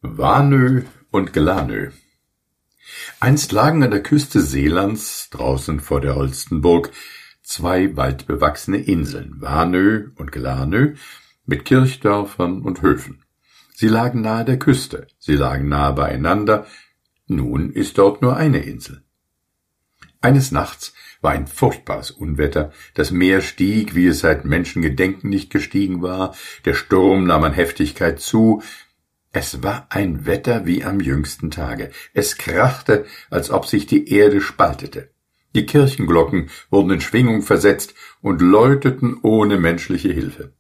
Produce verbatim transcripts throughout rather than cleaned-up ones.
Warnö und Glanö. Einst lagen an der Küste Seelands, draußen vor der Holstenburg, zwei waldbewachsene Inseln, Warnö und Glanö, mit Kirchdörfern und Höfen. Sie lagen nahe der Küste, sie lagen nahe beieinander, nun ist dort nur eine Insel. Eines Nachts war ein furchtbares Unwetter, das Meer stieg, wie es seit Menschengedenken nicht gestiegen war, der Sturm nahm an Heftigkeit zu. Es war ein Wetter wie am jüngsten Tage. Es krachte, als ob sich die Erde spaltete. Die Kirchenglocken wurden in Schwingung versetzt und läuteten ohne menschliche Hilfe.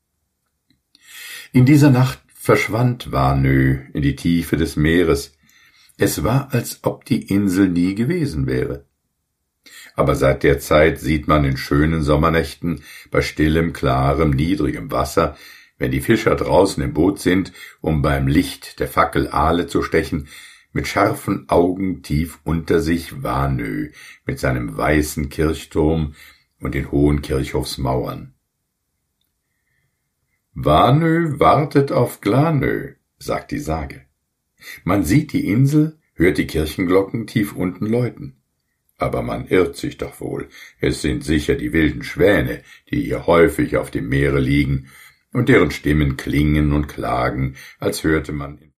In dieser Nacht verschwand Warnö in die Tiefe des Meeres. Es war, als ob die Insel nie gewesen wäre. Aber seit der Zeit sieht man in schönen Sommernächten bei stillem, klarem, niedrigem Wasser, wenn die Fischer draußen im Boot sind, um beim Licht der Fackel Aale zu stechen, mit scharfen Augen tief unter sich Warnö mit seinem weißen Kirchturm und den hohen Kirchhofsmauern. Warnö wartet auf Glanö, sagt die Sage. Man sieht die Insel, hört die Kirchenglocken tief unten läuten. Aber man irrt sich doch wohl, es sind sicher die wilden Schwäne, die hier häufig auf dem Meere liegen und deren Stimmen klingen und klagen, als hörte man